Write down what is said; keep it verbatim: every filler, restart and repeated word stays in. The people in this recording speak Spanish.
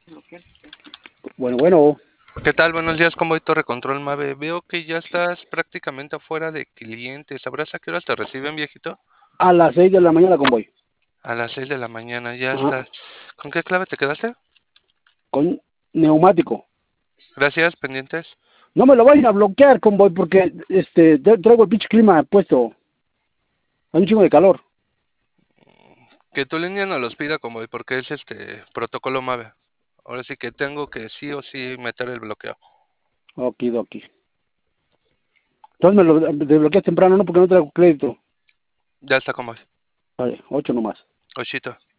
Bueno, bueno, ¿Qué tal? Buenos días, Convoy Torre Control Mave. Veo que ya estás prácticamente afuera de clientes. ¿Sabrás a qué horas te reciben, viejito? a las seis de la mañana convoy. A las seis de la mañana, ya Ajá, estás. ¿Con qué clave te quedaste? con neumático. Gracias, pendientes. No me lo vayan a bloquear, convoy, porque este tra- traigo el pinche clima puesto. Hay un chingo de calor. Que tu línea no los pida, Convoy, porque es este protocolo Mave. Ahora sí que tengo que sí o sí meter el bloqueo. Okidoki. Entonces me lo desbloqueas temprano, ¿no? Porque no traigo crédito. Ya está, Convoy. Vale, ocho nomás. Ochito.